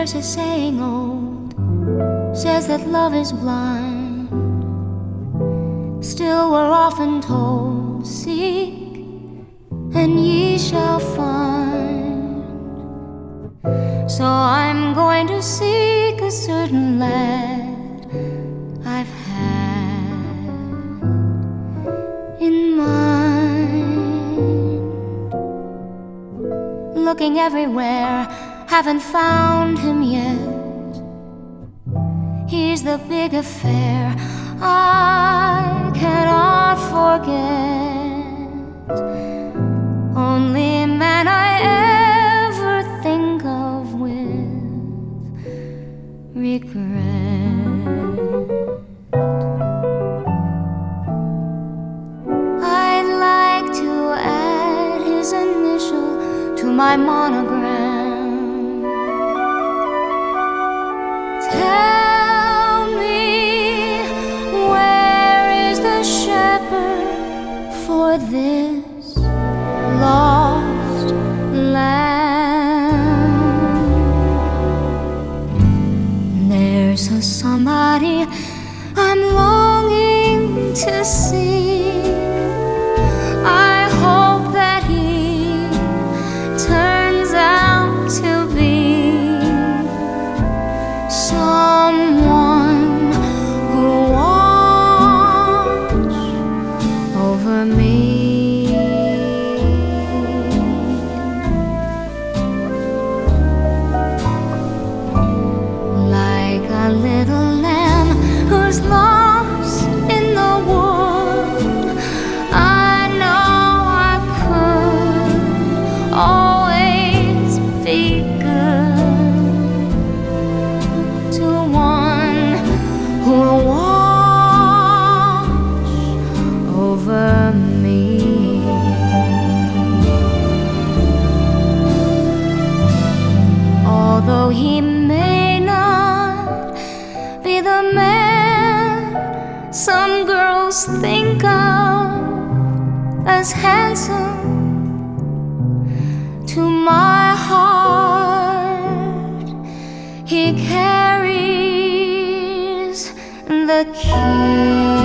There's a saying old, says that love is blind. Still we're often told, seek and ye shall find. So I'm going to seek a certain lad I've had in mind. Looking everywhere, haven't found him yet. He's the big affair I cannot forget. Only man I ever think of with regret. I'd like to add his initial to my monogram. Tell me, where is the shepherd for this lost lamb? There's a somebody I'm longing to see. I hope that he turns out to be someone who watch over me. Like a little lamb who's lost in the wood, I know I could always be good to one who'll watch over me. Although he may not be the man some girls think of as handsome, to my heart he carries the key.